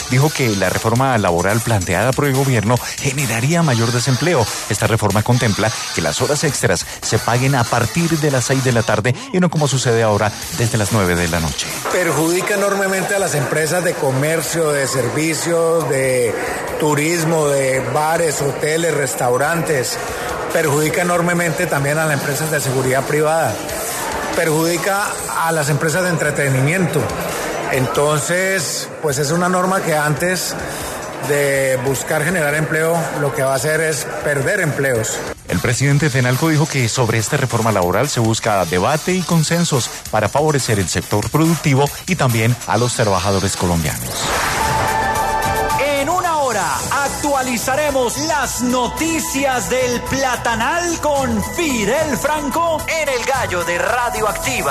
dijo que la reforma laboral planteada por el gobierno generaría mayor desempleo. Esta reforma contempla que las horas extras se paguen a partir de las 6 de la tarde y no como sucede ahora desde las 9 de la noche. Perjudica enormemente a las empresas de comercio, de servicios, de turismo, de bares, hoteles, restaurantes. Perjudica enormemente también a las empresas de seguridad privada. Perjudica a las empresas de entretenimiento. Entonces, pues es una norma que antes de buscar generar empleo, lo que va a hacer es perder empleos. El presidente Fenalco dijo que sobre esta reforma laboral se busca debate y consensos para favorecer el sector productivo y también a los trabajadores colombianos. En una hora actualizaremos las noticias del Platanal con Fidel Franco en El Gallo de Radioactiva.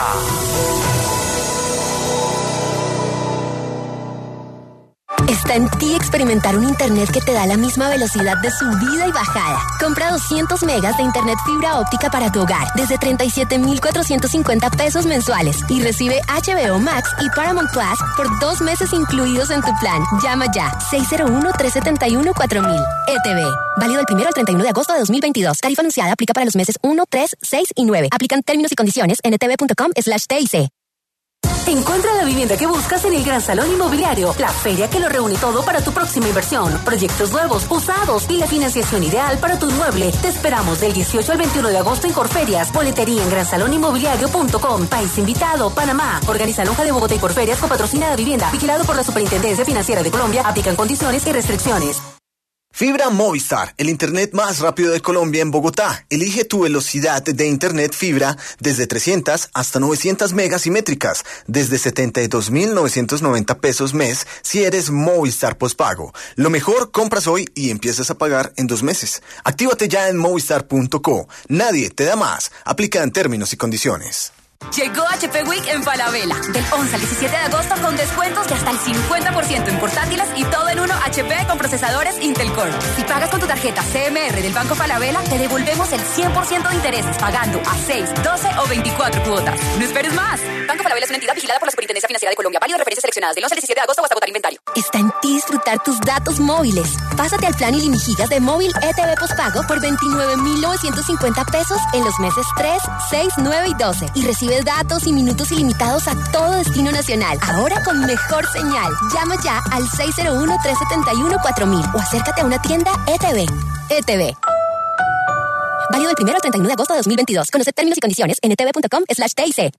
Está en ti experimentar un internet que te da la misma velocidad de subida y bajada. Compra 200 megas de internet fibra óptica para tu hogar desde 37,450 pesos mensuales y recibe HBO Max y Paramount Plus por 2 meses incluidos en tu plan. Llama ya 601-371-4000. ETV. Válido del 1 al 31 de agosto de 2022. Tarifa anunciada aplica para los meses 1, 3, 6 y 9. Aplican términos y condiciones en etv.com/TIC. Encuentra la vivienda que buscas en el Gran Salón Inmobiliario, la feria que lo reúne todo para tu próxima inversión, proyectos nuevos, usados y la financiación ideal para tu inmueble. Te esperamos del 18 al 21 de agosto en Corferias, boletería en gransalóninmobiliario.com. País invitado, Panamá. Organiza Lonja de Bogotá y Corferias con patrocina de vivienda, vigilado por la Superintendencia Financiera de Colombia. Aplican condiciones y restricciones. Fibra Movistar, el internet más rápido de Colombia en Bogotá. Elige tu velocidad de internet fibra desde 300 hasta 900 megas simétricas, desde 72,990 pesos mes si eres Movistar postpago. Lo mejor, compras hoy y empiezas a pagar en 2 meses. Actívate ya en movistar.co. Nadie te da más. Aplica en términos y condiciones. Llegó HP Week en Falabella. Del 11 al 17 de agosto con descuentos de hasta el 50% en portátiles y todo en uno HP con procesadores Intel Core. Si pagas con tu tarjeta CMR del Banco Falabella, te devolvemos el 100% de intereses pagando a 6, 12 o 24 cuotas. No esperes más. Banco Falabella es una entidad vigilada por la Superintendencia Financiera de Colombia. Válido de referencias seleccionadas del 11 al 17 de agosto o hasta agotar inventario. Está en ti disfrutar tus datos móviles. Pásate al plan ilimigigas de móvil ETV postpago por 29,950 pesos en los meses 3, 6, 9 y 12. Y recibe datos y minutos ilimitados a todo destino nacional. Ahora con mejor señal. Llama ya al 601-371-4000 o acércate a una tienda ETV. ETV. Válido del 1 al 31 de agosto de 2022. Conoce términos y condiciones en etv.com/TIC.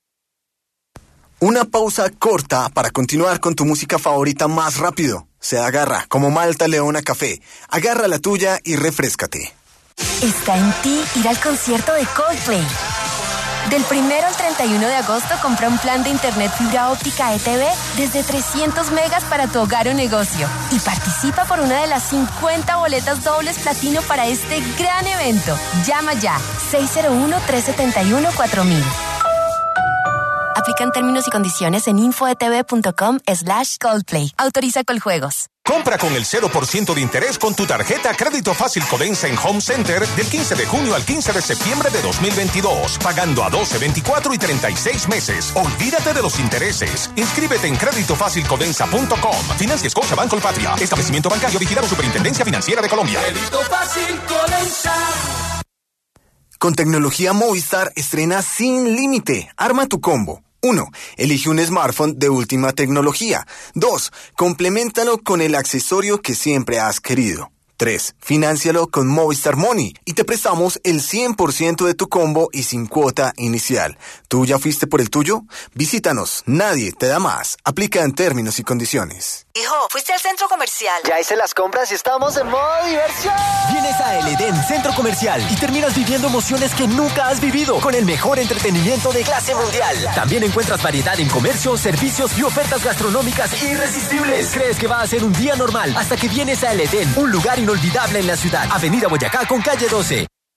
Una pausa corta para continuar con tu música favorita más rápido. Se agarra como Malta Leona Café. Agarra la tuya y refréscate. Está en ti ir al concierto de Coldplay. Del 1 al 31 de agosto compra un plan de internet fibra óptica ETV desde 300 megas para tu hogar o negocio y participa por una de las 50 boletas dobles platino para este gran evento. Llama ya 601-371-4000. Aplican términos y condiciones en infoetv.com/Coldplay. Autoriza Coljuegos. Compra con el 0% de interés con tu tarjeta Crédito Fácil Codensa en Home Center del 15 de junio al 15 de septiembre de 2022, pagando a 12, 24 y 36 meses. Olvídate de los intereses. Inscríbete en creditofacilcodensa.com. Financia Scotiabank Colpatria. Establecimiento bancario vigilado Superintendencia Financiera de Colombia. Crédito Fácil Codensa. Con tecnología Movistar estrena sin límite. Arma tu combo. 1. Elige un smartphone de última tecnología. 2. Compleméntalo con el accesorio que siempre has querido. 3. Fináncialo con Movistar Money y te prestamos el 100% de tu combo y sin cuota inicial. ¿Tú ya fuiste por el tuyo? Visítanos. Nadie te da más. Aplica en términos y condiciones. Hijo, ¿fuiste al centro comercial? Ya hice las compras y estamos en modo diversión. Vienes a El Edén Centro Comercial y terminas viviendo emociones que nunca has vivido con el mejor entretenimiento de clase mundial. También encuentras variedad en comercio, servicios y ofertas gastronómicas irresistibles. Crees que va a ser un día normal hasta que vienes a El Edén, un lugar inolvidable en la ciudad. Avenida Boyacá con calle 12.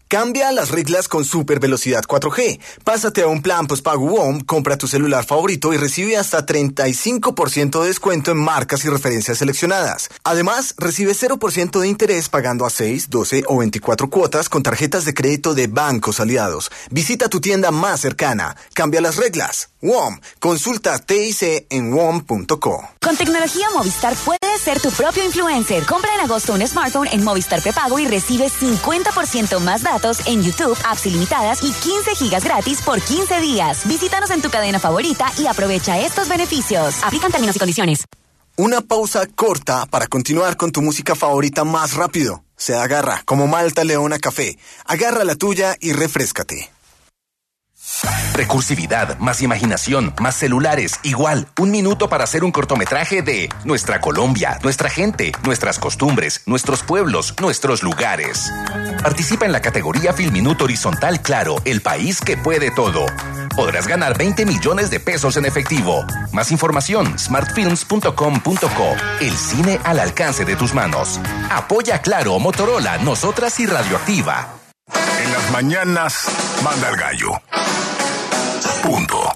Cambia las reglas con super velocidad 4G. Pásate a un plan postpago WOM, compra tu celular favorito y recibe hasta 35% de descuento en marcas y referencias seleccionadas. Además, recibe 0% de interés pagando a 6, 12 o 24 cuotas con tarjetas de crédito de bancos aliados. Visita tu tienda más cercana. Cambia las reglas. WOM. Consulta TIC en WOM.co. Con tecnología Movistar puedes ser tu propio influencer. Compra en agosto un smartphone en Movistar Prepago y recibe 50% más datos en YouTube, apps ilimitadas y 15 gigas gratis por 15 días. Visítanos en tu cadena favorita y aprovecha estos beneficios. Aplican términos y condiciones. Una pausa corta para continuar con tu música favorita más rápido. Se agarra como Malta Leona Café. Agarra la tuya y refréscate. Recursividad, más imaginación, más celulares, igual. 1 minuto para hacer un cortometraje de nuestra Colombia, nuestra gente, nuestras costumbres, nuestros pueblos, nuestros lugares. Participa en la categoría Filminuto Horizontal Claro, el país que puede todo. Podrás ganar 20 millones de pesos en efectivo. Más información, smartfilms.com.co. El cine al alcance de tus manos. Apoya Claro, Motorola, Nosotras y Radioactiva. En las mañanas, manda el gallo. Punto.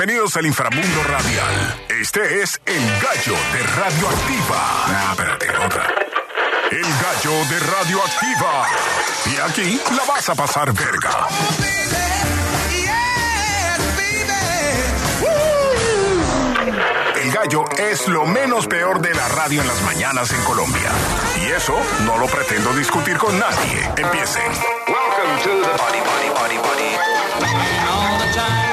Bienvenidos al inframundo radial. Este es El Gallo de Radioactiva. Espérate, otra. El Gallo de Radioactiva. Y aquí la vas a pasar verga. El Gallo es lo menos peor de la radio en las mañanas en Colombia. Y eso no lo pretendo discutir con nadie. Empiecen. Welcome to the Body, Body, Body, Body. All the time.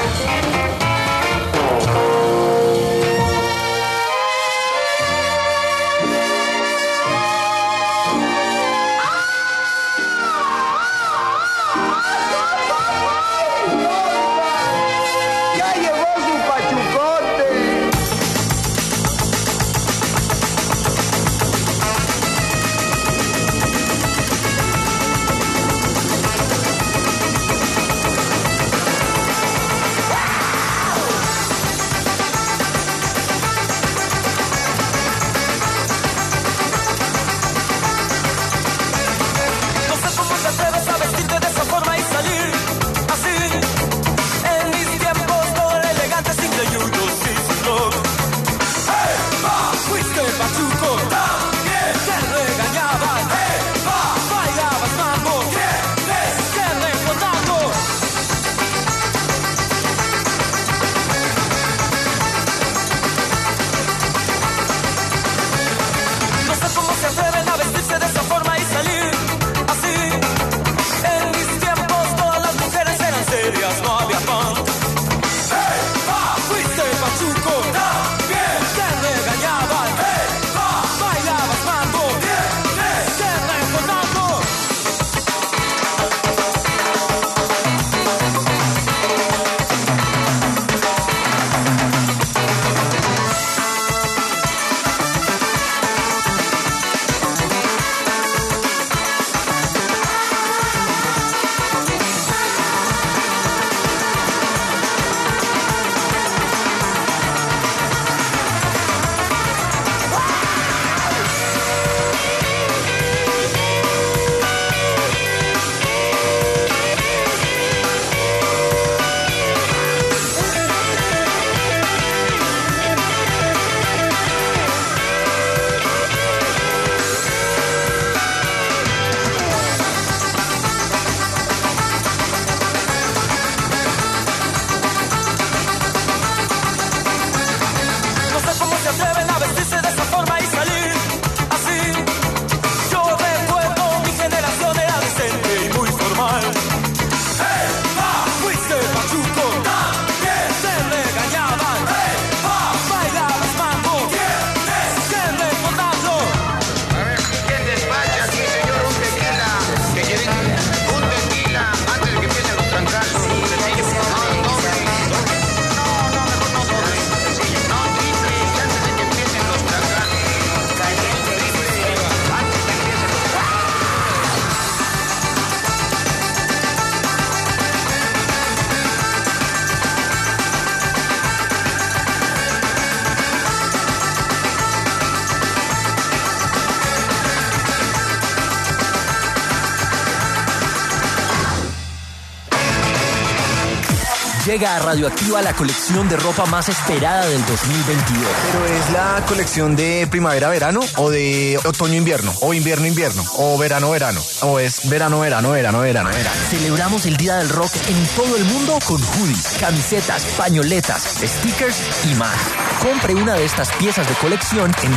Llega a Radioactiva la colección de ropa más esperada del 2022. ¿Pero es la colección de primavera-verano o de otoño-invierno? ¿O invierno-invierno? ¿O verano-verano? ¿O es verano-verano? Celebramos el Día del Rock en todo el mundo con hoodies, camisetas, pañoletas, stickers y más. Compre una de estas piezas de colección en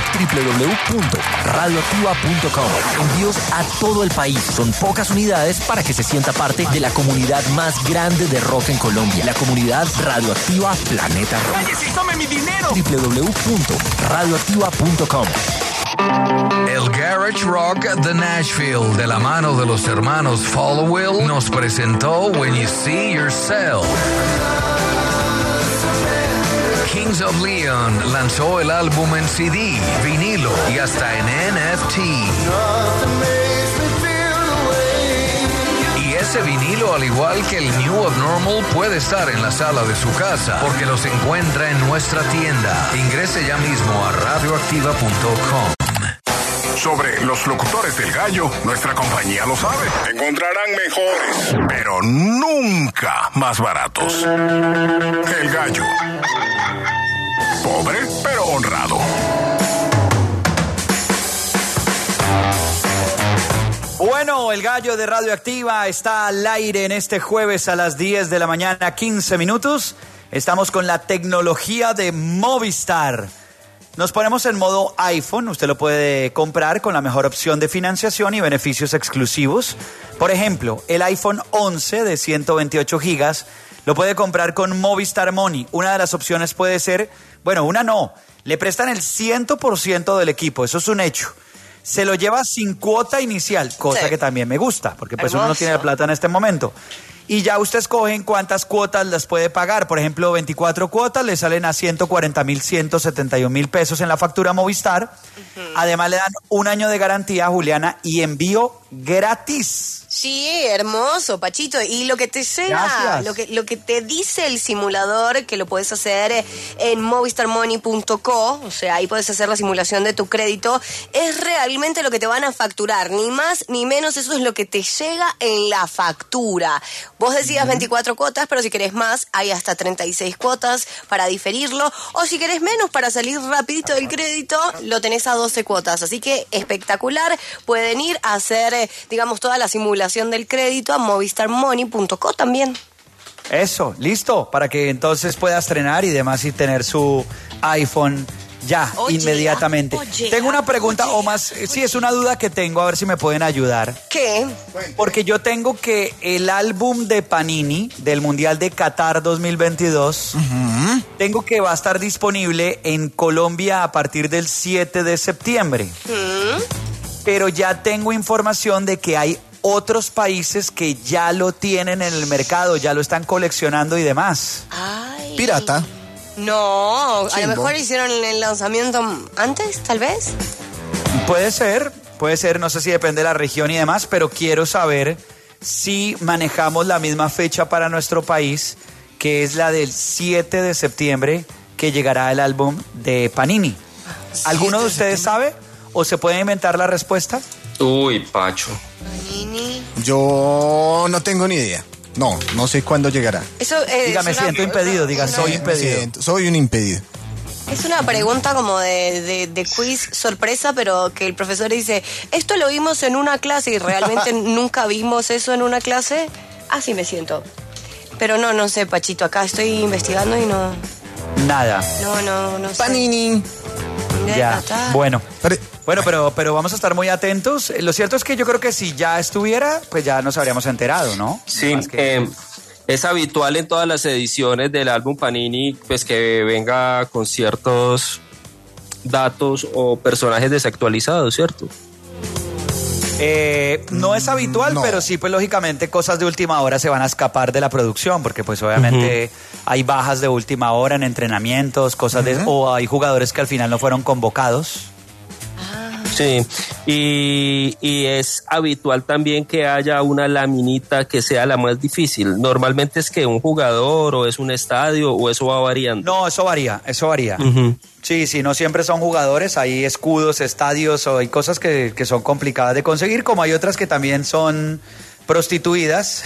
www.radioactiva.com. Envíos a todo el país. Son pocas unidades para que se sienta parte de la comunidad más grande de rock en Colombia. La comunidad Radioactiva Planeta Rock. ¡Cállese, tome mi dinero! www.radioactiva.com. El Garage Rock de Nashville, de la mano de los hermanos Followill, nos presentó When You See Yourself. Kings of Leon lanzó el álbum en CD, vinilo y hasta en NFT. Y ese vinilo, al igual que el New Abnormal, puede estar en la sala de su casa porque los encuentra en nuestra tienda. Ingrese ya mismo a radioactiva.com. Sobre los locutores del Gallo, nuestra compañía lo sabe. Encontrarán mejores, pero nunca más baratos. El Gallo. Pobre, pero honrado. Bueno, el Gallo de Radioactiva está al aire en este jueves a las 10 de la mañana, 15 minutos. Estamos con la tecnología de Movistar. Nos ponemos en modo iPhone, usted lo puede comprar con la mejor opción de financiación y beneficios exclusivos. Por ejemplo, el iPhone 11 de 128 gigas lo puede comprar con Movistar Money. Una de las opciones puede ser, bueno, una no, le prestan el 100% del equipo, eso es un hecho. Se lo lleva sin cuota inicial, cosa que también me gusta, porque pues uno no tiene la plata en este momento. Y ya usted escoge en cuántas cuotas las puede pagar. Por ejemplo, 24 cuotas le salen a 140.171.000 pesos en la factura Movistar. Además le dan un año de garantía, Juliana, y envío gratis. Sí, hermoso, Pachito. Y lo que te llega, lo que te dice el simulador, que lo puedes hacer en movistarmoney.co, o sea, ahí puedes hacer la simulación de tu crédito, es realmente lo que te van a facturar, ni más ni menos, eso es lo que te llega en la factura. Vos decías 24 cuotas, pero si querés más, hay hasta 36 cuotas para diferirlo, o si querés menos para salir rapidito del crédito, lo tenés a 12 cuotas, así que espectacular. Pueden ir a hacer, digamos, toda la simulación del crédito a movistarmoney.co también. Eso, listo, para que entonces pueda estrenar y demás y tener su iPhone ya, inmediatamente. Tengo una pregunta, o más, sí, es una duda que tengo, a ver si me pueden ayudar. ¿Qué? Porque yo tengo que el álbum de Panini del Mundial de Qatar 2022, tengo que va a estar disponible en Colombia a partir del 7 de septiembre. Pero ya tengo información de que hay otros países que ya lo tienen en el mercado, ya lo están coleccionando y demás. Ay. Pirata. No, a lo mejor hicieron el lanzamiento antes, tal vez. Puede ser, no sé si depende de la región y demás, pero quiero saber si manejamos la misma fecha para nuestro país, que es la del 7 de septiembre, que llegará el álbum de Panini. ¿Alguno de ustedes sabe o se puede inventar la respuesta? Uy, Pacho. Yo no tengo ni idea. No sé cuándo llegará. Eso diga, me siento impedido, diga, soy impedido. Soy un impedido. Es una pregunta como de quiz sorpresa, pero que el profesor dice, esto lo vimos en una clase y realmente nunca vimos eso en una clase. Así me siento. Pero no sé, Pachito, acá estoy investigando y no... Nada. No sé. Panini. Ya, bueno, pero vamos a estar muy atentos. Lo cierto es que yo creo que si ya estuviera, pues ya nos habríamos enterado, ¿no? Sí, es habitual en todas las ediciones del álbum Panini, pues que venga con ciertos datos o personajes desactualizados, ¿cierto? No es habitual, pero sí, pues lógicamente cosas de última hora se van a escapar de la producción, porque pues obviamente hay bajas de última hora en entrenamientos, cosas o hay jugadores que al final no fueron convocados. Sí, y es habitual también que haya una laminita que sea la más difícil. Normalmente es que un jugador o es un estadio o eso va variando. No, eso varía. Sí, no siempre son jugadores, hay escudos, estadios o hay cosas que son complicadas de conseguir, como hay otras que también son prostituidas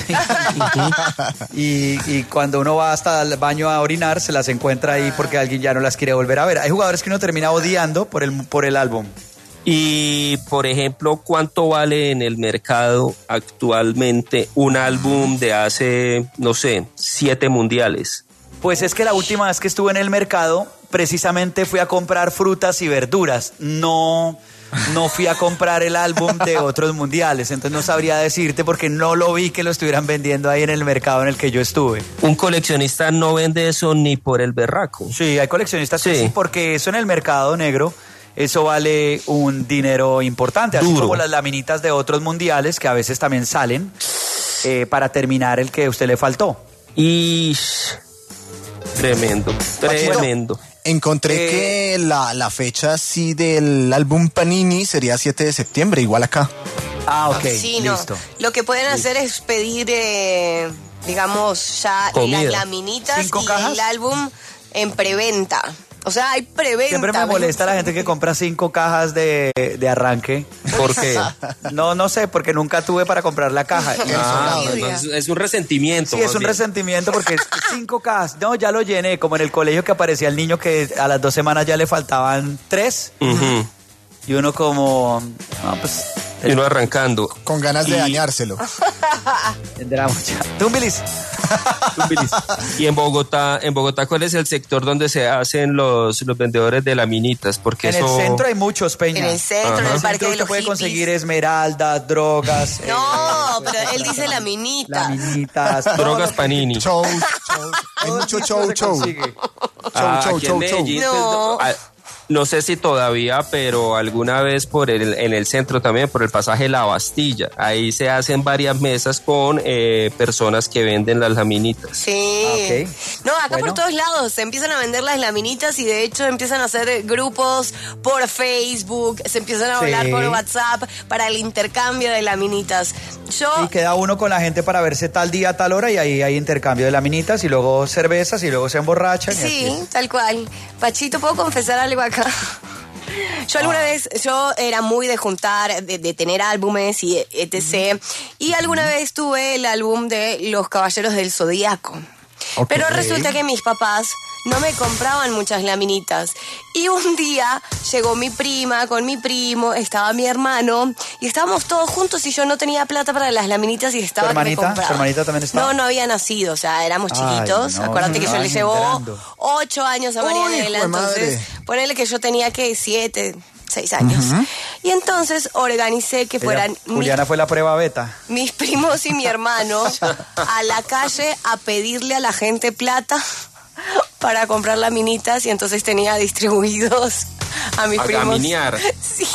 y cuando uno va hasta el baño a orinar se las encuentra ahí porque alguien ya no las quiere volver a ver. Hay jugadores que uno termina odiando por el álbum. Y, por ejemplo, ¿cuánto vale en el mercado actualmente un álbum de hace, 7 mundiales? Pues es que la última vez que estuve en el mercado, precisamente fui a comprar frutas y verduras. No fui a comprar el álbum de otros mundiales, entonces no sabría decirte porque no lo vi que lo estuvieran vendiendo ahí en el mercado en el que yo estuve. Un coleccionista no vende eso ni por el berraco. Sí, hay coleccionistas que sí, porque eso en el mercado negro... Eso vale un dinero importante, así como las laminitas de otros mundiales que a veces también salen para terminar el que a usted le faltó. Y tremendo. Encontré que la fecha sí del álbum Panini sería 7 de septiembre, igual acá. Ah, ok, sí, listo. Lo que pueden hacer es pedir, digamos, ya las laminitas 5 y cajas. el álbum en preventa. O sea, hay preventa. Siempre me molesta la gente que compra 5 cajas de arranque. ¿Por qué? No sé, porque nunca tuve para comprar la caja. Es un resentimiento. Sí, es un resentimiento porque 5 cajas. No, ya lo llené, como en el colegio que aparecía el niño que a las 2 semanas ya le faltaban 3. Y uno como... No, pues... Y uno arrancando. Con ganas de dañárselo. Tendrá mucha. Tumbilis. Y en Bogotá, ¿cuál es el sector donde se hacen los vendedores de laminitas? Porque en el centro hay muchos, Peña. En el centro, en el parque de los puede hippies. conseguir esmeraldas, drogas. No, pero él dice laminitas. Laminitas. Drogas Panini. Shows. Hay mucho show. Show. No. No sé si todavía, pero alguna vez en el centro también, por el pasaje La Bastilla, ahí se hacen varias mesas con personas que venden las laminitas. Sí. No, acá por todos lados se empiezan a vender las laminitas y de hecho empiezan a hacer grupos por Facebook, se empiezan a hablar por WhatsApp para el intercambio de laminitas. Y queda uno con la gente para verse tal día, tal hora y ahí hay intercambio de laminitas y luego cervezas y luego se emborrachan. Sí, tal cual. Pachito, ¿puedo confesar algo acá? Yo alguna vez, yo era muy de juntar, de tener álbumes y etc. Y alguna vez tuve el álbum de Los Caballeros del Zodíaco. Okay. Pero resulta que mis papás no me compraban muchas laminitas. Y un día llegó mi prima con mi primo, estaba mi hermano, y estábamos todos juntos y yo no tenía plata para las laminitas y estaba que me compraba. ¿Tu hermanita también estaba? No había nacido, o sea, éramos chiquitos. Acuérdate que yo le llevó 8 años a Marianela, entonces ponele que yo tenía que 7, 6 años. Y entonces organicé que fueran... Juliana fue la prueba beta. Mis primos y mi hermano a la calle a pedirle a la gente plata para comprar laminitas y entonces tenía distribuidos a mis primos. A gaminear. Sí.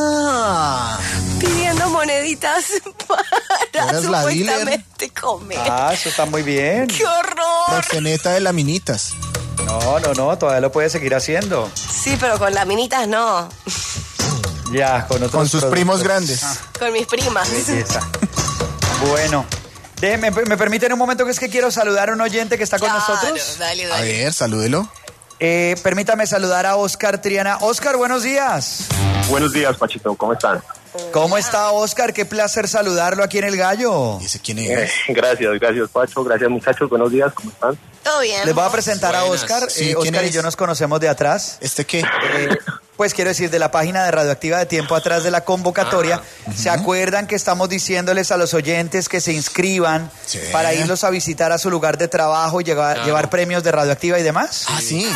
Pidiendo moneditas para supuestamente comer. Eso está muy bien. ¡Qué horror! Proxeneta de laminitas. No, todavía lo puede seguir haciendo. Sí, pero con laminitas no. Ya, con otros con sus productos. Primos grandes. Con mis primas. Belleza. Bueno. ¿Me permiten un momento que es que quiero saludar a un oyente que está con nosotros? Dale. A ver, salúdelo. Permítame saludar a Oscar Triana. Oscar, buenos días. Buenos días, Pachito, ¿cómo están? ¿Cómo está Oscar? Qué placer saludarlo aquí en El Gallo. ¿Y ese quién es? Gracias, Pacho. Gracias, muchachos. Buenos días, ¿cómo están? Todo bien. Les voy a presentar a Oscar. Sí, Oscar y yo nos conocemos de atrás. ¿Este qué? Pues quiero decir, de la página de Radioactiva de tiempo atrás de la convocatoria. ¿Se acuerdan que estamos diciéndoles a los oyentes que se inscriban para irlos a visitar a su lugar de trabajo y llevar premios de Radioactiva y demás? Ah, sí.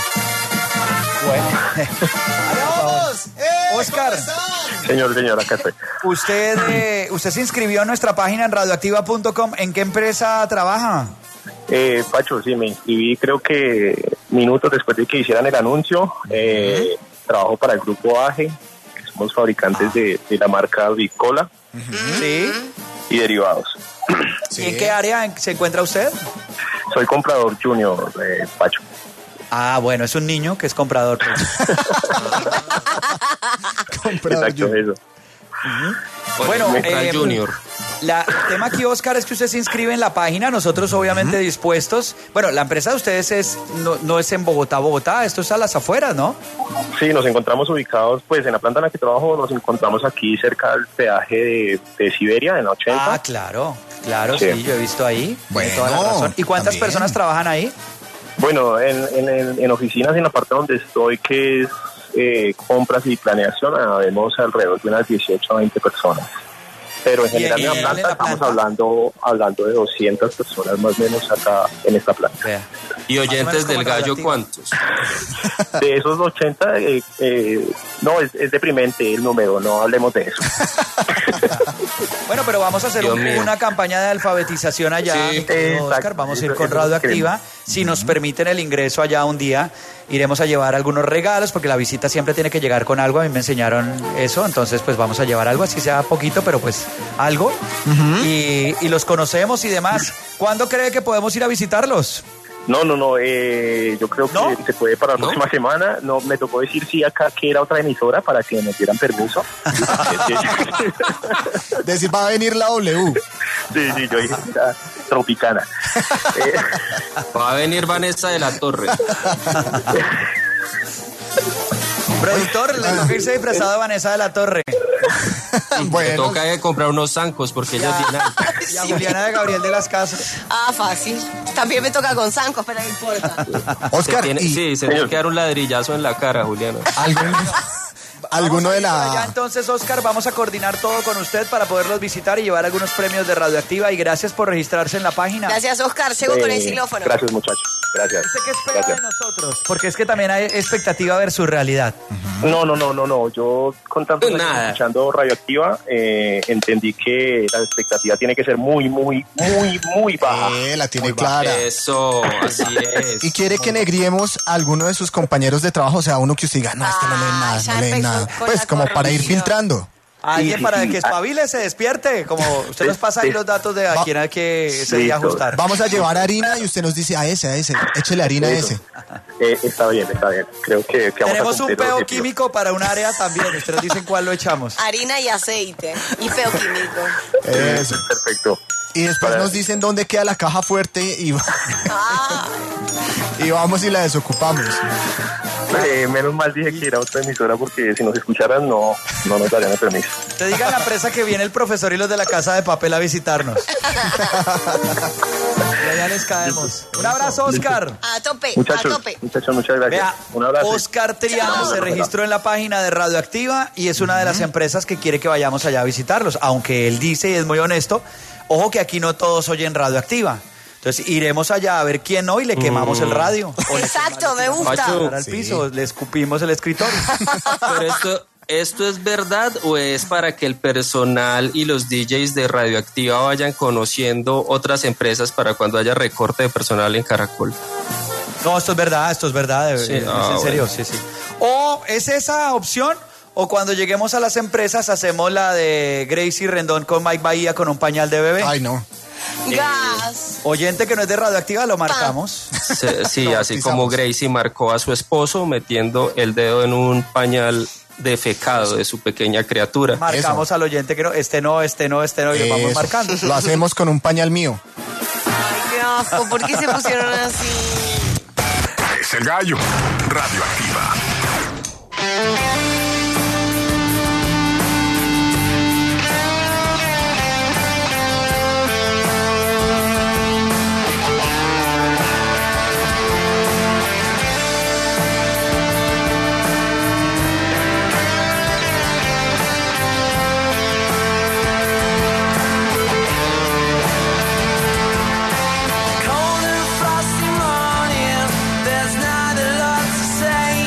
Bueno. ¡Vamos! Oscar. Señor, acá estoy. Usted se inscribió en nuestra página en radioactiva.com. ¿En qué empresa trabaja? Pacho, sí, me inscribí creo que minutos después de que hicieran el anuncio. Trabajo para el grupo AGE, que somos fabricantes de la marca Bicola. Sí. Y derivados. ¿Y en qué área se encuentra usted? Soy comprador junior, Pacho. Ah, bueno, es un niño que es comprador. Comprador. Exacto, eso. Bueno, Junior. El tema aquí, Oscar, es que usted se inscribe en la página, nosotros obviamente dispuestos. Bueno, la empresa de ustedes no es en Bogotá, esto es a las afueras, ¿no? Sí, nos encontramos ubicados, pues en la planta en la que trabajo, nos encontramos aquí cerca del peaje de Siberia, en la 80. Ah, claro, sí, yo he visto ahí. Bueno, toda la razón. ¿Y cuántas personas trabajan ahí? Bueno, en oficinas, en la parte donde estoy, que es compras y planeación, vemos alrededor de unas 18 a 20 personas. Pero en general en la planta estamos hablando de 200 personas más o menos acá en esta planta. Vea. ¿Y oyentes del Gallo cuántos? De esos 80, no, es deprimente el número, no hablemos de eso. Bueno, pero vamos a hacer una campaña de alfabetización allá, Oscar. Vamos a ir con Radioactiva. Si nos permiten el ingreso allá un día, iremos a llevar algunos regalos, porque la visita siempre tiene que llegar con algo. A mí me enseñaron eso, entonces pues vamos a llevar algo, así sea poquito, pero pues algo. Y los conocemos y demás. ¿Cuándo cree que podemos ir a visitarlos? No, yo creo que se puede para la próxima semana. No, me tocó decir sí acá que era otra emisora para que nos dieran permiso. Decir, va a venir la W. Sí, yo dije Tropicana. Va a venir Vanessa de la Torre. Productor, le toca irse disfrazado de Vanessa de la Torre. Me toca comprar unos zancos porque ella tiene... Y a Juliana de Gabriel de las Casas. Ah, fácil. También me toca con zancos, pero no importa. Oscar, sí, se tiene que dar un ladrillazo en la cara, Juliana. ¿Alguno de la...? Ya entonces, Oscar, vamos a coordinar todo con usted para poderlos visitar y llevar algunos premios de Radioactiva. Y gracias por registrarse en la página. Gracias, Oscar. Llego con el xilófono. Gracias, muchachos. Gracias. ¿Usted qué espera de nosotros? Porque es que también hay expectativa versus realidad. No. Yo, con tanto tiempo escuchando Radioactiva, entendí que la expectativa tiene que ser muy baja. La tiene clara. Eso, así es. Y quiere que negriemos a alguno de sus compañeros de trabajo, o sea, uno que usted diga, no, este no lee nada. Pues como para ir filtrando. Alguien para que espabile, se despierte. Como usted nos pasa ahí los datos de a quién hay que sería ajustar. Vamos a llevar harina y usted nos dice a ese. Échele harina a ese. Está bien. Creo que tenemos un peo químico para un área también. Ustedes dicen cuál lo echamos. Harina y aceite. Y peo químico. Eso. Perfecto. Y después nos dicen dónde queda la caja fuerte y vamos y la desocupamos. Menos mal dije que era otra emisora porque si nos escucharan no nos darían el permiso. Te diga a la empresa que viene el profesor y los de la Casa de Papel a visitarnos. Y allá les caemos. Un abrazo, Oscar. A tope, muchachos, muchas gracias. Vea, un abrazo. Oscar Triano se registró en la página de Radioactiva y es una de las empresas que quiere que vayamos allá a visitarlos. Aunque él dice, y es muy honesto, ojo que aquí no todos oyen Radioactiva. Entonces iremos allá a ver quién hoy le quemamos el radio. Exacto, me gusta. Al piso, le escupimos el escritorio. Pero ¿esto es verdad o es para que el personal y los DJs de Radioactiva vayan conociendo otras empresas para cuando haya recorte de personal en Caracol? No, esto es verdad, Sí, es en serio, bueno. sí. O es esa opción, o cuando lleguemos a las empresas hacemos la de Gracie Rendón con Mike Bahía con un pañal de bebé. Ay, no. Gas. Oyente que no es de Radioactiva, lo marcamos. Sí, así como Gracie marcó a su esposo metiendo el dedo en un pañal defecado de su pequeña criatura. Marcamos al oyente que no, este no, y lo vamos marcando. Lo hacemos con un pañal mío. Ay, qué asco. ¿Por qué se pusieron así? Es el gallo. Radioactiva. Cold and frosty morning, there's not a lot to say.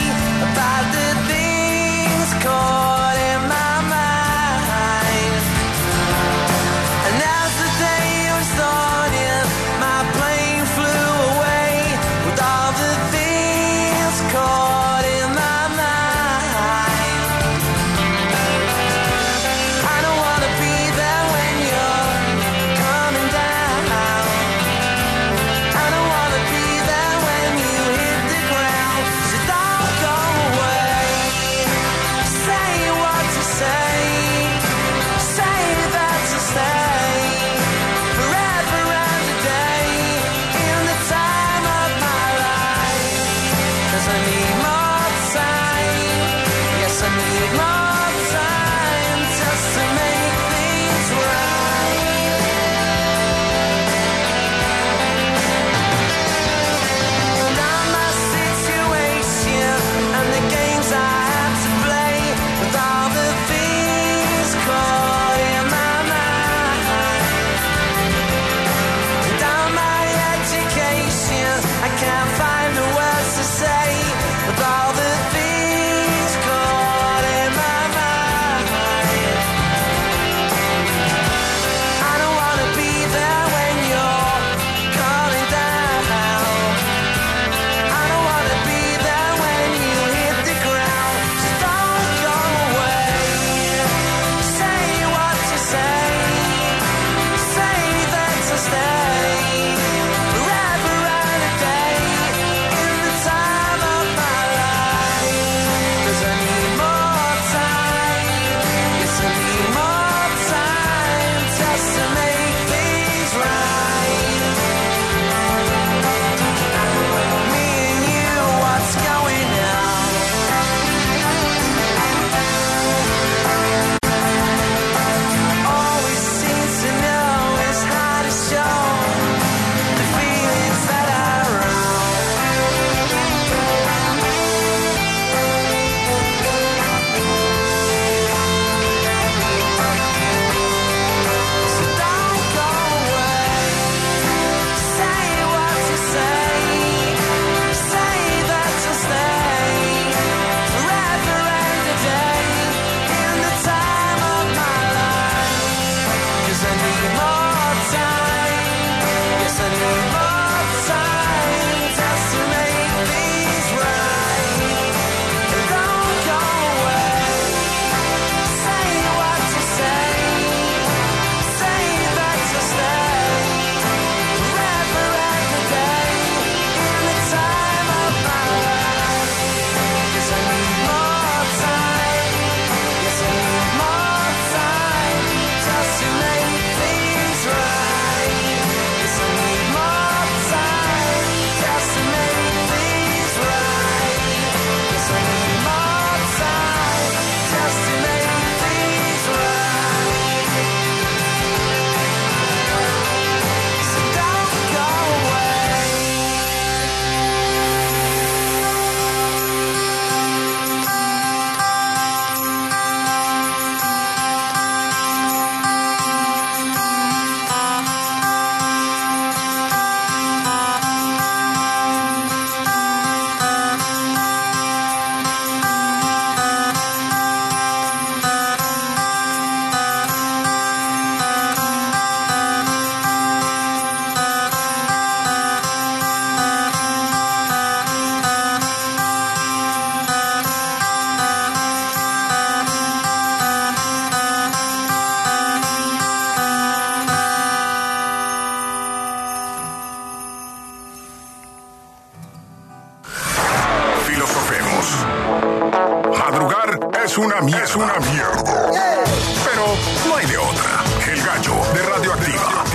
abierto. Pero no hay de otra. El Gallo de Radioactiva.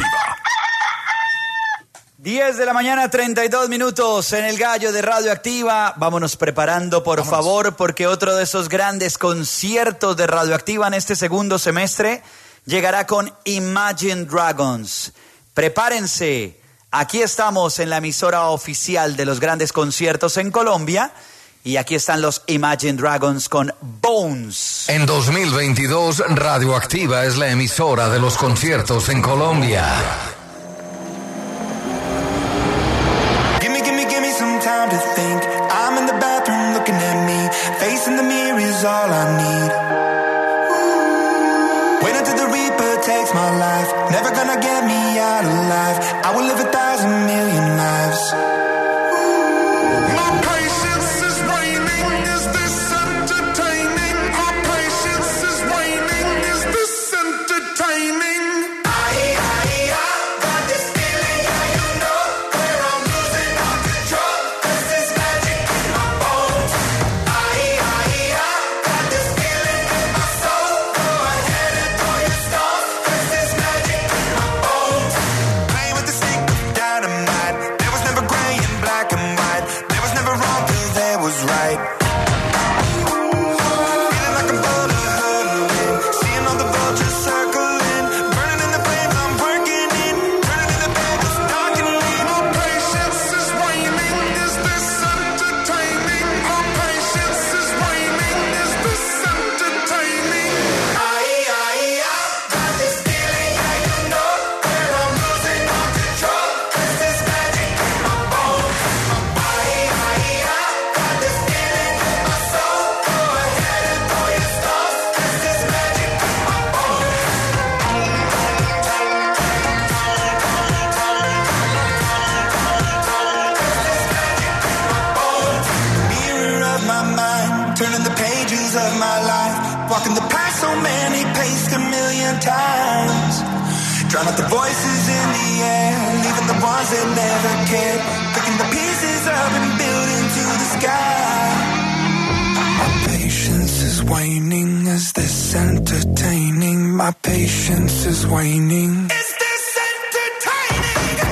10 de la mañana, 32 minutos en el Gallo de Radioactiva. Vámonos preparando, por favor, porque otro de esos grandes conciertos de Radioactiva en este segundo semestre llegará con Imagine Dragons. Prepárense. Aquí estamos en la emisora oficial de los grandes conciertos en Colombia. Y aquí están los Imagine Dragons con Bones. En 2022, Radioactiva es la emisora de los conciertos en Colombia. Time to think. I'm in the bathroom looking at me. Facing the mirror is all I need. Wait until the Reaper takes my life. Never gonna get me out alive. I will live 1,000 million lives. My patience is waning. Is this entertaining? My patience is waning. Is this entertaining? Drown out the voices in the air, leaving the ones that never cared, picking the pieces up and building to the sky. My patience is waning. Is this entertaining? My patience is waning. Is this entertaining?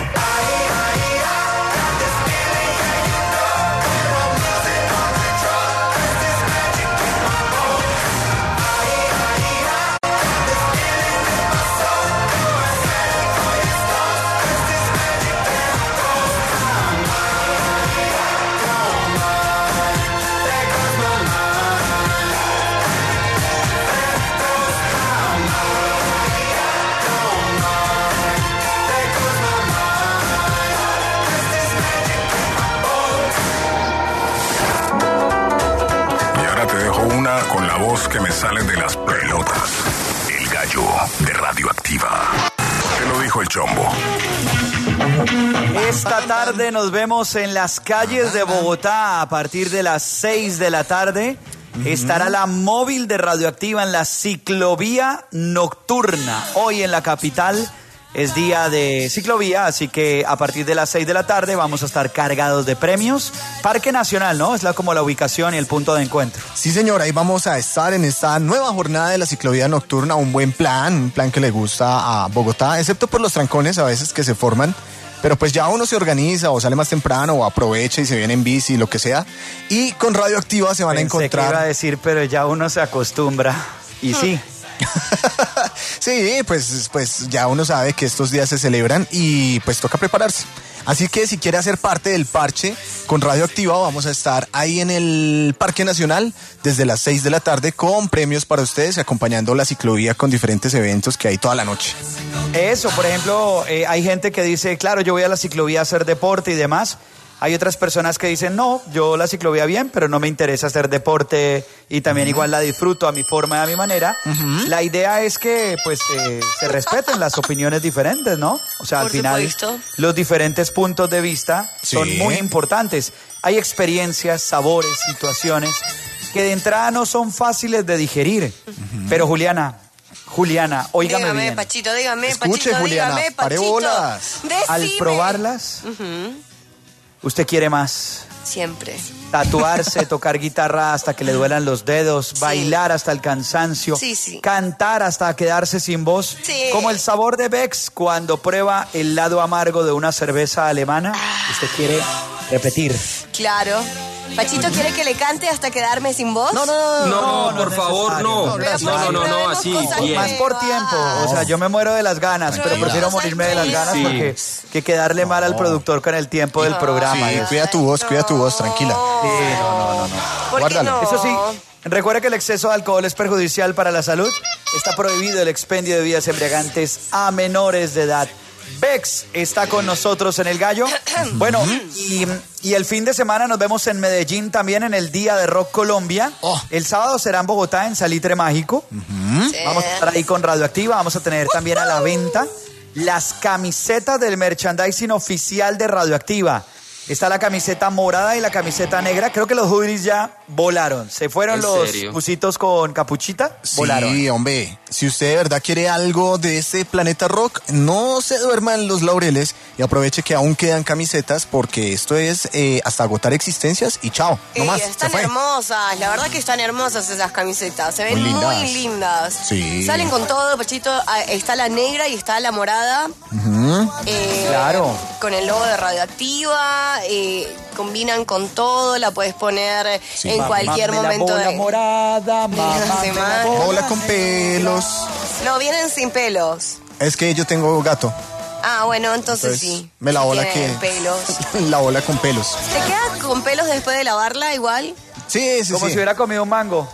Con la voz que me sale de las pelotas. El Gallo de Radioactiva. Te lo dijo el Chombo. Esta tarde nos vemos en las calles de Bogotá a partir de las 6 de la tarde. Estará la móvil de Radioactiva en la ciclovía nocturna. Hoy en la capital es día de ciclovía, así que a partir de las 6 de la tarde vamos a estar cargados de premios. Parque Nacional, ¿no? Es como la ubicación y el punto de encuentro. Sí, señor, ahí vamos a estar en esta nueva jornada de la ciclovía nocturna. Un buen plan, un plan que le gusta a Bogotá, excepto por los trancones a veces que se forman. Pero pues ya uno se organiza o sale más temprano o aprovecha y se viene en bici, lo que sea. Y con Radioactiva se van a encontrar... Pensé que iba a decir, pero ya uno se acostumbra. Y sí. Sí, pues ya uno sabe que estos días se celebran y pues toca prepararse. Así que si quiere hacer parte del parche con Radioactiva, vamos a estar ahí en el Parque Nacional desde las 6 de la tarde con premios para ustedes y acompañando la ciclovía con diferentes eventos que hay toda la noche. Eso, por ejemplo, hay gente que dice, claro, yo voy a la ciclovía a hacer deporte y demás. Hay otras personas que dicen, no, yo la ciclovía bien, pero no me interesa hacer deporte y también igual la disfruto a mi forma y a mi manera. La idea es que pues se respeten las opiniones diferentes, ¿no? O sea, al final los diferentes puntos de vista son muy importantes. Hay experiencias, sabores, situaciones que de entrada no son fáciles de digerir. Pero Juliana, óigame dígame, bien. Pachito, dígame, Escuche, Pachito, Juliana, dígame, pare Pachito. bolas. Decime. Al probarlas, usted quiere más. Siempre. Tatuarse, tocar guitarra hasta que le duelan los dedos, bailar hasta el cansancio, cantar hasta quedarse sin voz, como el sabor de Bex cuando prueba el lado amargo de una cerveza alemana. Usted quiere repetir. Claro. ¿Pachito quiere que le cante hasta quedarme sin voz? No, por favor, no. No, así. Más por tiempo. O sea, yo me muero de las ganas, pero prefiero morirme de las ganas porque que quedarle mal al productor con el tiempo del programa. Sí, cuida tu voz, tranquila. Sí, no. Guárdalo. Eso sí, recuerda que el exceso de alcohol es perjudicial para la salud. Está prohibido el expendio de bebidas embriagantes a menores de edad. Bex está con nosotros en El Gallo. Bueno, y el fin de semana nos vemos en Medellín también en el Día de Rock Colombia. El sábado será en Bogotá, en Salitre Mágico. Vamos a estar ahí con Radioactiva. Vamos a tener también a la venta las camisetas del merchandising oficial de Radioactiva. Está la camiseta morada y la camiseta negra. Creo que los hoodies ya volaron. Se fueron los busitos con capuchita. Volaron. Sí, hombre. Si usted de verdad quiere algo de este planeta rock, no se duerma en los laureles y aproveche que aún quedan camisetas porque esto es hasta agotar existencias y chao. No más. Están hermosas. La verdad que están hermosas esas camisetas. Se ven muy lindas. Sí. Salen con todo, Pachito. Está la negra y está la morada. Claro. Con el logo de Radioactiva. Combinan con todo, la puedes poner en cualquier momento. La morada, bola con pelos. No, vienen sin pelos. Es que yo tengo gato. Ah, bueno, entonces sí. Me la bola que pelos. La bola con pelos. ¿Te queda con pelos después de lavarla igual? Sí. Como si hubiera comido un mango.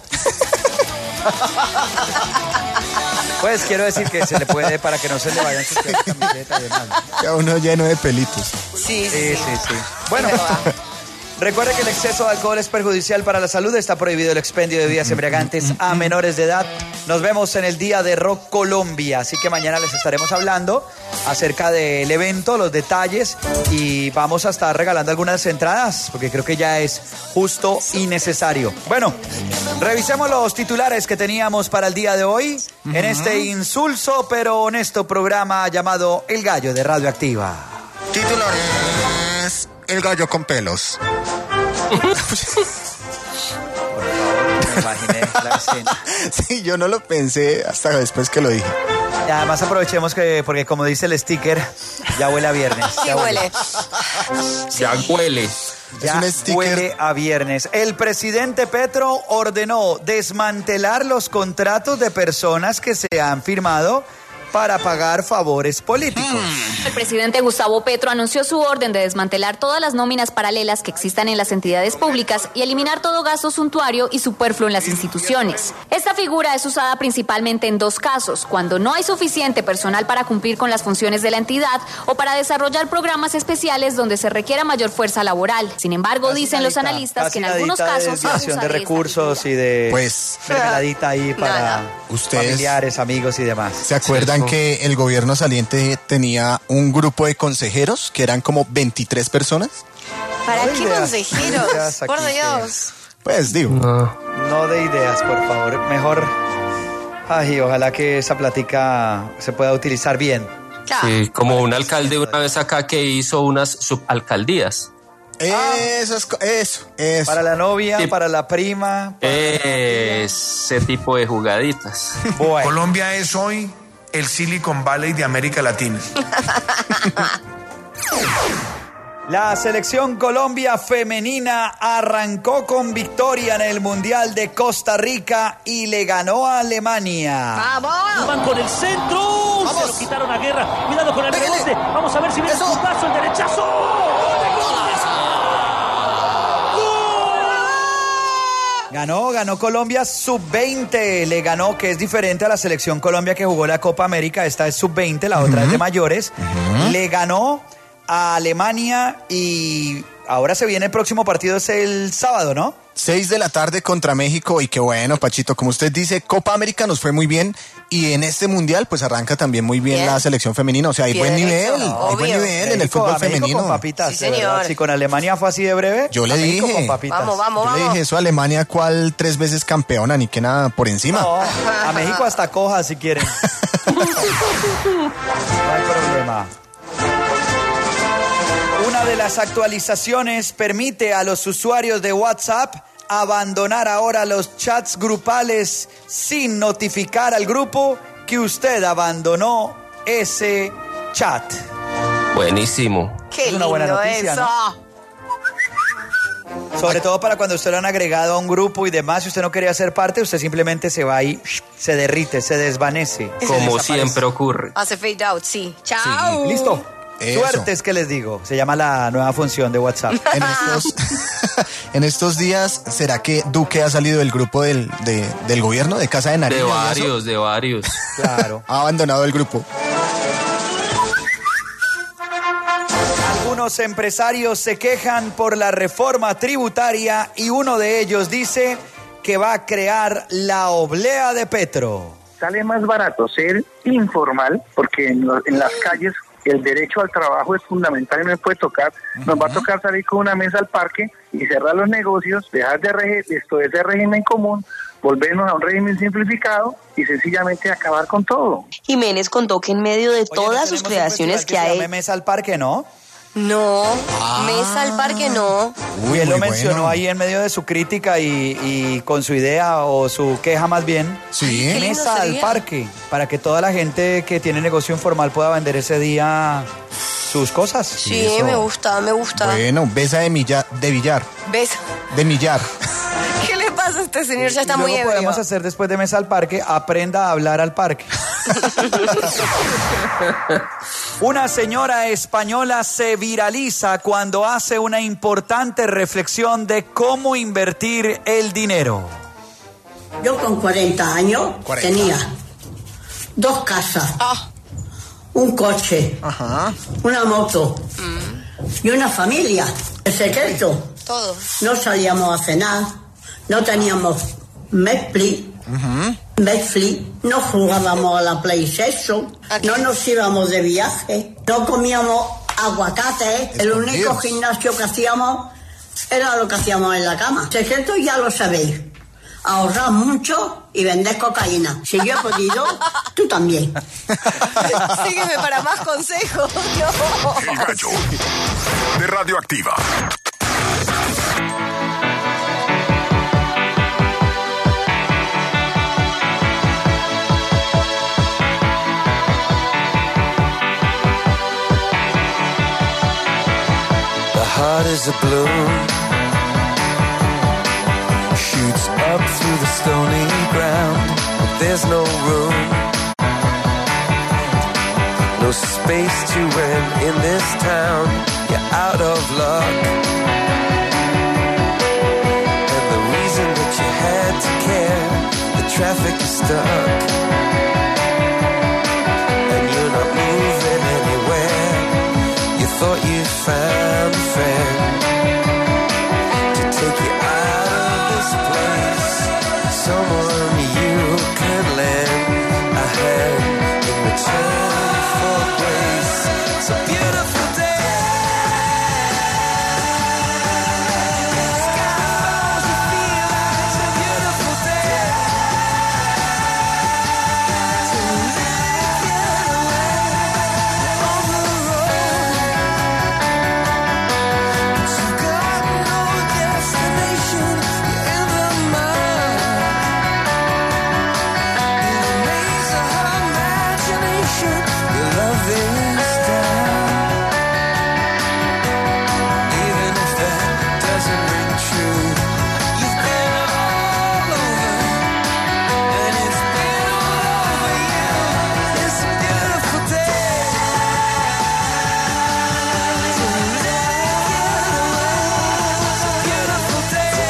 Pues quiero decir que se le puede, para que no se le vayan sus camisetas y demás. Ya uno lleno de pelitos. Sí. Bueno, recuerde que el exceso de alcohol es perjudicial para la salud. Está prohibido el expendio de bebidas embriagantes a menores de edad. Nos vemos en el Día de Rock Colombia. Así que mañana les estaremos hablando acerca del evento, los detalles. Y vamos a estar regalando algunas entradas, porque creo que ya es justo y necesario. Bueno, revisemos los titulares que teníamos para el día de hoy en este insulso pero honesto programa llamado El Gallo de Radioactiva. Titulares: El gallo con pelos. Imaginé la escena. Sí, yo no lo pensé hasta después que lo dije. Y además aprovechemos porque como dice el sticker, ya huele a viernes. Sí, huele. Ya huele. Ya huele a viernes. El presidente Petro ordenó desmantelar los contratos de personas que se han firmado para pagar favores políticos. El presidente Gustavo Petro anunció su orden de desmantelar todas las nóminas paralelas que existan en las entidades públicas y eliminar todo gasto suntuario y superfluo en las instituciones. Esta figura es usada principalmente en dos casos: cuando no hay suficiente personal para cumplir con las funciones de la entidad o para desarrollar programas especiales donde se requiera mayor fuerza laboral. Sin embargo, dicen los analistas que en algunos casos desviación de recursos y de mermeladita ahí para familiares, amigos y demás. ¿Se acuerdan que el gobierno saliente tenía un grupo de consejeros que eran como 23 personas? ¿Para qué consejeros? Por Dios. Pues digo. No de ideas, por favor. Mejor. Ay, ojalá que esa plática se pueda utilizar bien. Sí, como un alcalde una vez acá que hizo unas subalcaldías. Eso. Para la novia, para la prima. Ese tipo de jugaditas. Bueno. Colombia es hoy el Silicon Valley de América Latina. La selección Colombia femenina arrancó con victoria en el Mundial de Costa Rica y le ganó a Alemania. ¡Vamos! Van con el centro. ¡Vamos! Se lo quitaron a Guerra. Cuidado con el rebote. Vamos a ver si viene su paso, el derechazo. Ganó Colombia sub-20, le ganó, que es diferente a la selección Colombia que jugó la Copa América. Esta es sub-20, la otra es de mayores. Le ganó a Alemania y ahora se viene el próximo partido, es el sábado, ¿no? 6 de la tarde contra México. Y qué bueno, Pachito, como usted dice, Copa América nos fue muy bien y en este Mundial pues arranca también muy bien la selección femenina. O sea, hay buen nivel, en el fútbol femenino. Con papitas, sí, señor. Si con Alemania fue así de breve, yo le dije, con papitas. Vamos. Yo le dije eso a Alemania, ¿cuál 3 veces campeona? Ni que nada por encima. No, a México hasta coja si quieren. No hay problema. Una de las actualizaciones permite a los usuarios de WhatsApp abandonar ahora los chats grupales sin notificar al grupo que usted abandonó ese chat. Buenísimo. Qué es una buena lindo noticia, eso. ¿no? Sobre todo para cuando usted lo han agregado a un grupo y demás, si usted no quería ser parte, usted simplemente se va y se derrite, se desvanece. Como siempre ocurre. Hace fade out, sí. Chao. Sí. ¿Listo? Eso. Suertes que les digo. Se llama la nueva función de WhatsApp. En estos días, ¿será que Duque ha salido del grupo del gobierno, de Casa de Nariño? De varios. Claro. Ha abandonado el grupo. Algunos empresarios se quejan por la reforma tributaria y uno de ellos dice que va a crear la oblea de Petro. Sale más barato ser informal porque en las calles el derecho al trabajo es fundamental y no puede tocar. Nos va a tocar salir con una mesa al parque y cerrar los negocios, dejar de ese régimen común, volvernos a un régimen simplificado y sencillamente acabar con todo. Jiménez contó que en medio de todas sus creaciones que hay... Mesa al parque, ¿no? No, mesa al parque no. Uy, él lo mencionó ahí en medio de su crítica y con su idea o su queja más bien. Sí. Mesa al parque, para que toda la gente que tiene negocio informal pueda vender ese día sus cosas. Sí, me gusta. Bueno, besa de billar. Besa. De millar. ¿Qué le pasa a este señor? Ya está muy ebrio. Podemos hacer después de mesa al parque, aprenda a hablar al parque. Una señora española se viraliza cuando hace una importante reflexión de cómo invertir el dinero. Yo con 40 años tenía 2 casas, un coche, una moto y una familia. El secreto, no salíamos a cenar, no teníamos Netflix, no jugábamos a la PlayStation, no nos íbamos de viaje, no comíamos aguacate, el único gimnasio que hacíamos era lo que hacíamos en la cama. El secreto ya lo sabéis, ahorrar mucho y vender cocaína. Si yo he podido, tú también. Sígueme para más consejos. No. El Gallo de Radioactiva. Heart is a balloon, shoots up through the stony ground, but there's no room, no space to rent in this town. You're out of luck, and the reason that you had to care, the traffic is stuck, and you're not moving anywhere. You thought you found a friend to take you out of this place, someone you can lend a hand in return for grace. It's a beautiful day. Skies, you feel like it's a beautiful day. To live your way on the road. You've got no destination, you're in the mud. In the maze of her imagination, your love is down. Even if that doesn't ring true, you've been all over, and it's been all over you. It's a beautiful day. To live your way. It's a beautiful day.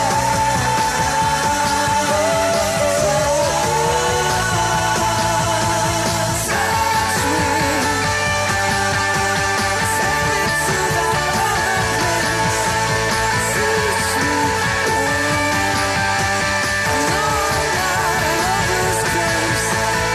Touch me. Send me to that other place. Teach me. No, not lover's grace.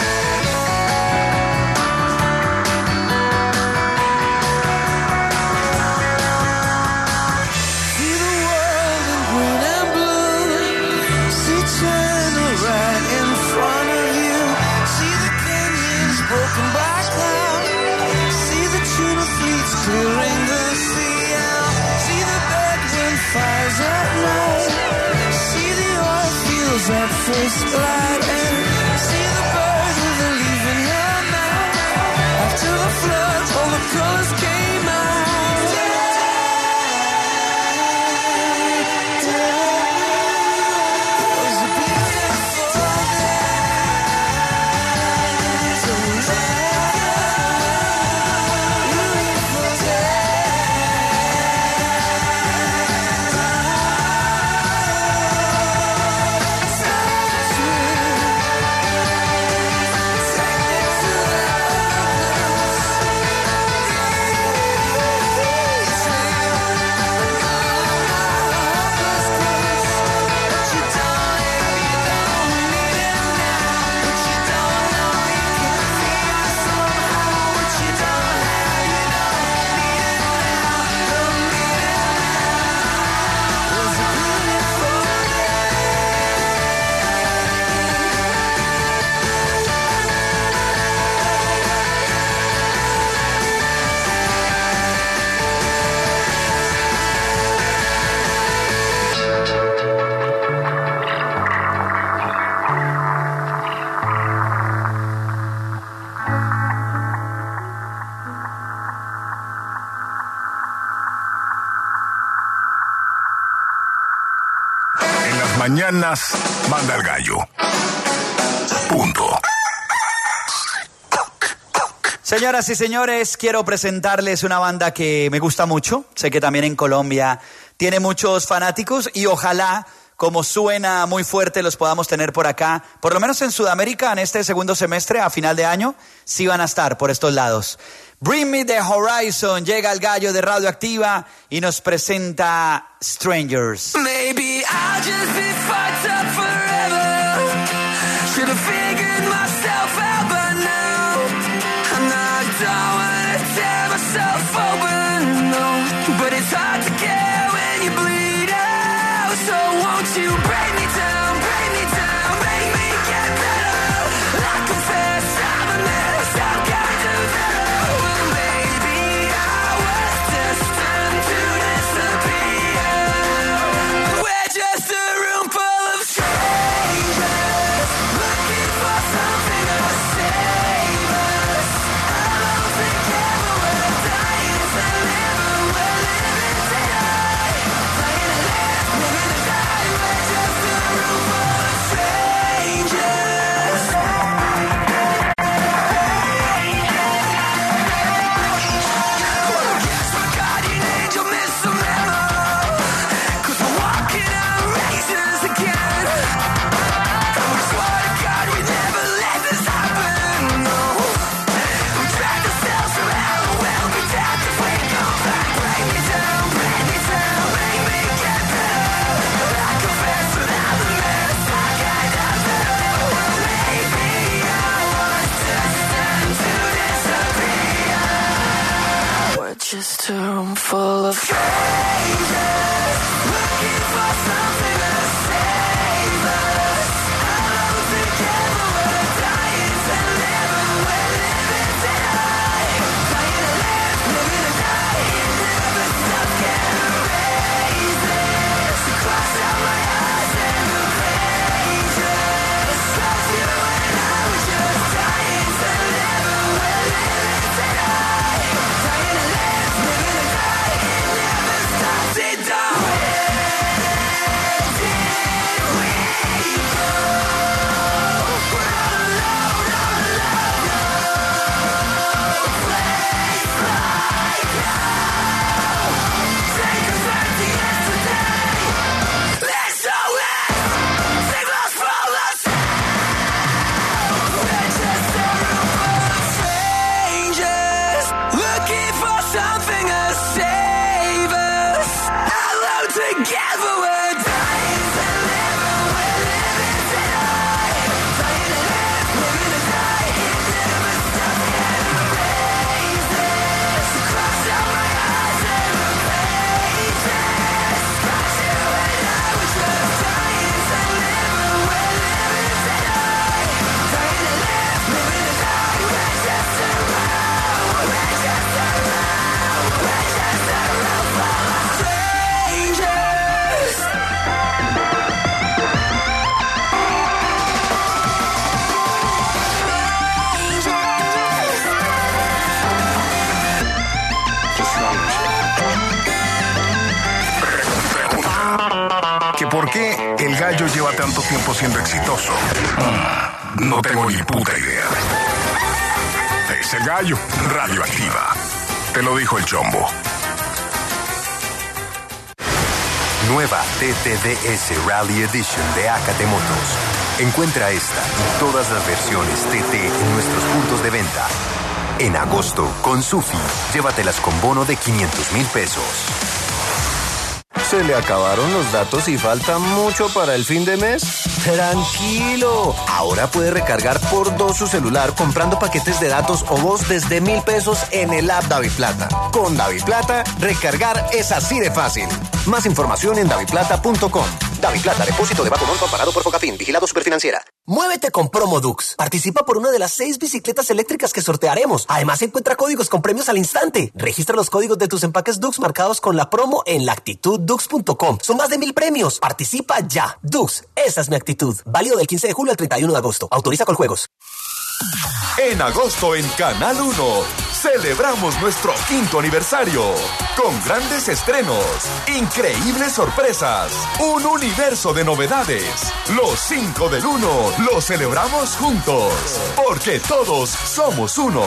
See the world in green and blue. See China right in front of you. See the canyons broken by cloud. See the tuna fleets clearing the sea. splat and see the birds with a leaf in her mouth. After the flood, all the colors came out. Mañanas manda el gallo. Punto. Señoras y señores, quiero presentarles una banda que me gusta mucho. Sé que también en Colombia tiene muchos fanáticos y ojalá, como suena muy fuerte, los podamos tener por acá. Por lo menos en Sudamérica, en este segundo semestre, a final de año, sí van a estar por estos lados. Bring Me the Horizon, llega el gallo de Radioactiva y nos presenta Strangers. Maybe I'll just be fucked up forever. Should have figured myself out by now. And I don't wanna tear myself open, no. But it's hard to care when you bleed out. So won't you break me down, make me get better. I confess I'm a mess, I'm kind of better. Well, maybe I was destined to disappear. We're just a room full of strangers, looking for something to save us. I don't think ever we're dying to live, we're living to die. Dying to live, living to die. We're just a room full of strangers. Guess my guardian angel missed a memo, 'cause we're walking on razors again. And we swore to God we'd never let this happen, no. We dragged ourselves around, we'll be damned if we go back. Break me down, make me get better. I confess that I'm a mess, I kind of better. Maybe I was destined to disappear. We're just a room full of strangers, looking for something to save us. I don't think ever we're dying to live, we're living to die. Dying to live, living to die. It never stops getting raises. Cross out my eyes and the pages. Saw you and I were just dying to live, we're living to die. Dying to live, living to die. It never stops, it don't. que por qué el gallo lleva tanto tiempo siendo exitoso. No tengo ni puta idea. Es el gallo, Radioactiva. Te lo dijo el Chombo. Nueva TTDS Rally Edition de Acate Motos. Encuentra esta y todas las versiones TT en nuestros puntos de venta. En agosto, con Sufi, llévatelas con bono de 500,000 pesos. ¿Se le acabaron los datos y falta mucho para el fin de mes? ¡Tranquilo! Ahora puede recargar por 2 su celular comprando paquetes de datos o voz desde 1,000 pesos en el app DaviPlata. Con DaviPlata, recargar es así de fácil. Más información en daviplata.com. DaviPlata, depósito de bajo monto amparado por Focafin, vigilado Superfinanciera. Muévete con Promodux. Participa por una de las 6 bicicletas eléctricas que sortearemos. Además, encuentra códigos con premios al instante. Registra los códigos de tus empaques Dux marcados con la promo en lactituddux.com. Son más de 1,000 premios. Participa ya. Dux, esa es mi actitud. Válido del 15 de julio al 31 de agosto. Autoriza con juegos. En agosto en Canal 1 celebramos nuestro 5º aniversario con grandes estrenos, increíbles sorpresas, un universo de novedades. Los 5 del 1 lo celebramos juntos, porque todos somos uno.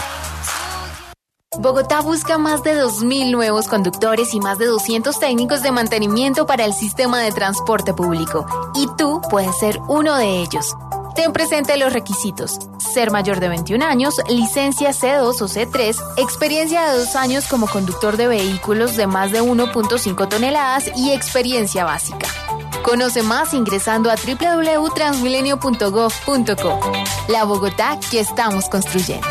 Bogotá busca más de 2.000 nuevos conductores y más de 200 técnicos de mantenimiento para el sistema de transporte público. Y tú puedes ser uno de ellos. Ten presente los requisitos: ser mayor de 21 años, licencia C2 o C3, experiencia de 2 años como conductor de vehículos de más de 1.5 toneladas y experiencia básica. Conoce más ingresando a www.transmilenio.gov.co. La Bogotá que estamos construyendo.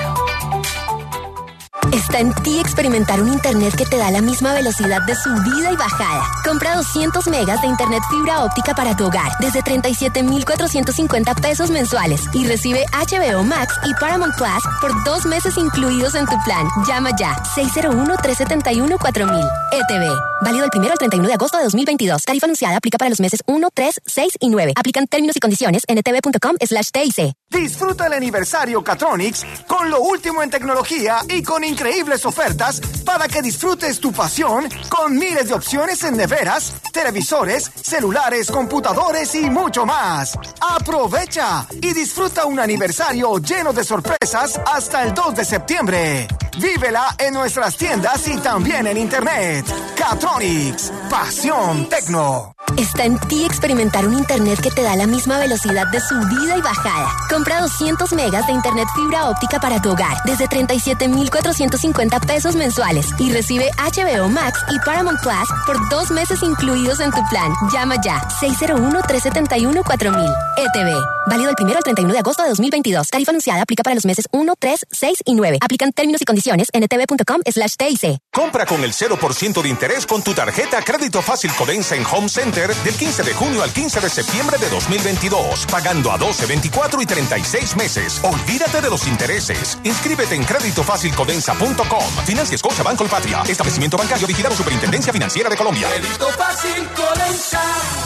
Está en ti experimentar un internet que te da la misma velocidad de subida y bajada. Compra 200 megas de internet fibra óptica para tu hogar desde 37,450 pesos mensuales y recibe HBO Max y Paramount Plus por 2 meses incluidos en tu plan. Llama ya 601-371-4000. ETV. Válido del 1 al 31 de agosto de 2022. Tarifa anunciada aplica para los meses 1, 3, 6 y 9. Aplican términos y condiciones en etv.com/TIC. Disfruta el aniversario Catronics con lo último en tecnología y con increíbles ofertas para que disfrutes tu pasión con miles de opciones en neveras, televisores, celulares, computadores y mucho más. Aprovecha y disfruta un aniversario lleno de sorpresas hasta el 2 de septiembre. Vívela en nuestras tiendas y también en internet. Catronics, pasión tecno. Está en ti experimentar un internet que te da la misma velocidad de subida y bajada. Compra 200 megas de internet fibra óptica para tu hogar desde 37,450 pesos mensuales y recibe HBO Max y Paramount Plus por 2 meses incluidos en tu plan. Llama ya 601-371-4000. ETV. Válido del 1 al 31 de agosto de 2022. Tarifa anunciada aplica para los meses 1, 3, 6 y 9. Aplican términos y condiciones en etv.com/TIC. Compra con el 0% de interés con tu tarjeta Crédito Fácil Codensa en Home Center del 15 de junio al 15 de septiembre de 2022, pagando a 12, 24 y 36 meses. Olvídate de los intereses. Inscríbete en creditofacilcodensa.com. Financia Scotiabank Colpatria. Establecimiento bancario vigilado Superintendencia Financiera de Colombia. Crédito Fácil Codensa.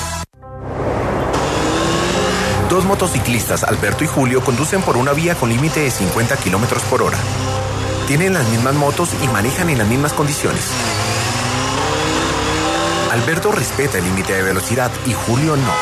2 motociclistas, Alberto y Julio, conducen por una vía con límite de 50 kilómetros por hora. Tienen las mismas motos y manejan en las mismas condiciones. Alberto respeta el límite de velocidad y Julio no.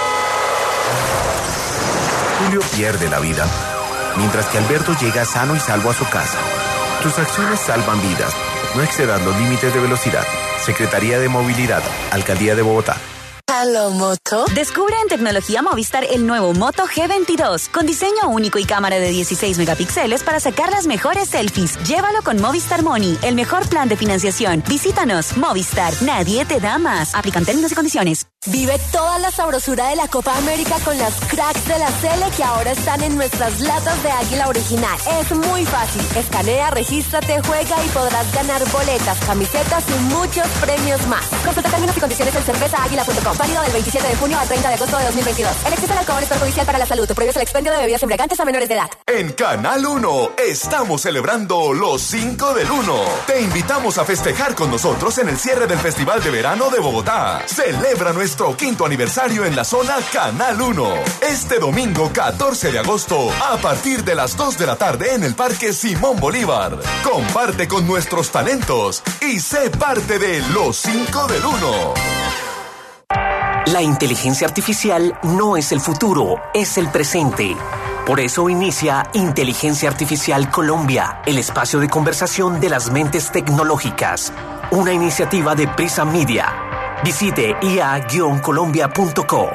Julio pierde la vida, mientras que Alberto llega sano y salvo a su casa. Tus acciones salvan vidas. No excedas los límites de velocidad. Secretaría de Movilidad, Alcaldía de Bogotá. Halo Moto. Descubre en Tecnología Movistar el nuevo Moto G22 con diseño único y cámara de 16 megapíxeles para sacar las mejores selfies. Llévalo con Movistar Money, el mejor plan de financiación. Visítanos, Movistar. Nadie te da más. Aplican términos y condiciones. Vive toda la sabrosura de la Copa América con las cracks de la Sele que ahora están en nuestras latas de Águila original. Es muy fácil. Escanea, regístrate, juega y podrás ganar boletas, camisetas y muchos premios más. Consulta términos y condiciones en cervezaaguila.com. Válido del 27 de junio al 30 de agosto de 2022. El exceso de alcohol es perjudicial para la salud. Prohíbe el expendio de bebidas embriagantes a menores de edad. En Canal 1 estamos celebrando los 5 del 1. Te invitamos a festejar con nosotros en el cierre del Festival de Verano de Bogotá. Celebra nuestro 5º aniversario en la zona Canal 1. Este domingo 14 de agosto a partir de las 2 de la tarde en el Parque Simón Bolívar. Comparte con nuestros talentos y sé parte de los 5 del 1. La inteligencia artificial no es el futuro, es el presente. Por eso inicia Inteligencia Artificial Colombia, el espacio de conversación de las mentes tecnológicas. Una iniciativa de Prisa Media. Visite ia-colombia.co.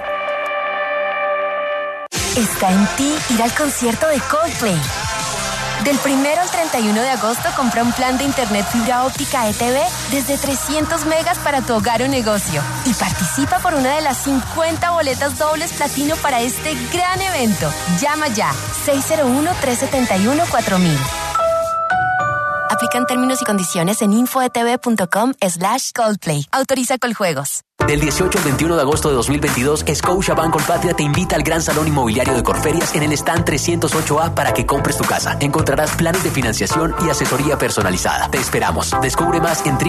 Está en ti ir al concierto de Coldplay. Del 1 al 31 de agosto compra un plan de internet fibra óptica ETV desde 300 megas para tu hogar o negocio y participa por una de las 50 boletas dobles platino para este gran evento. Llama ya 601-371-4000. Aplican términos y condiciones en infoetv.com/Coldplay. Autoriza Coljuegos. Del 18 al 21 de agosto de 2022, Scotiabank Colpatria te invita al Gran Salón Inmobiliario de Corferias en el stand 308A para que compres tu casa. Encontrarás planes de financiación y asesoría personalizada. Te esperamos. Descubre más en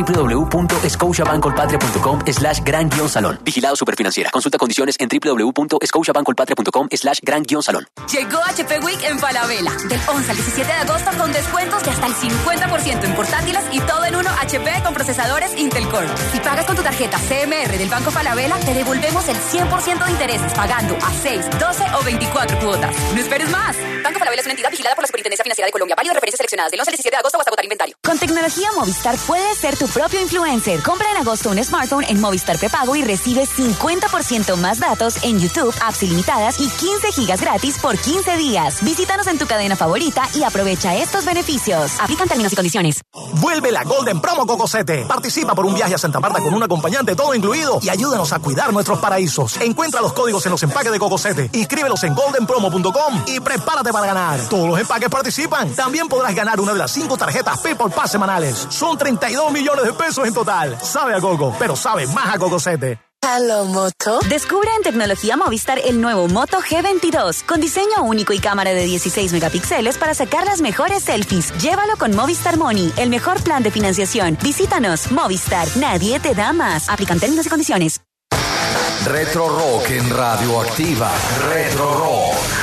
www.scotiabankcolpatria.com/gran-salón. Vigilado Superfinanciera. Consulta condiciones en www.scotiabankcolpatria.com/gran-salón. Llegó HP Week en Falabella. Del 11 al 17 de agosto con descuentos de hasta el 50% en portátiles y todo en uno HP con procesadores Intel Core. Si pagas con tu tarjeta CMR del Banco Falabella, te devolvemos el 100% de intereses pagando a 6, 12 o 24 cuotas. ¡No esperes más! Banco Falabella es una entidad vigilada por la Superintendencia Financiera de Colombia. Válido de referencias seleccionadas del 11 al 17 de agosto o hasta agotar inventario. Con tecnología Movistar puedes ser tu propio influencer. Compra en agosto un smartphone en Movistar Prepago y recibe 50% más datos en YouTube, apps ilimitadas y 15 gigas gratis por 15 días. Visítanos en tu cadena favorita y aprovecha estos beneficios. Aplican términos y condiciones. Vuelve la Golden Promo Cocosete. Participa por un viaje a Santa Marta con un acompañante todo incluido y ayúdanos a cuidar nuestros paraísos. Encuentra los códigos en los empaques de Cocosete. Inscríbelos en goldenpromo.com y prepárate para ganar. Todos los empaques participan. También podrás ganar una de las 5 tarjetas People Pass semanales. Son 32 millones de pesos en total. Sabe a coco, pero sabe más a Cocosete. Hello, Moto. Descubre en Tecnología Movistar el nuevo Moto G22 con diseño único y cámara de 16 megapíxeles para sacar las mejores selfies. Llévalo con Movistar Money, el mejor plan de financiación. Visítanos. Movistar. Nadie te da más. Aplican términos y condiciones. Retro Rock en Radioactiva. Retro Rock.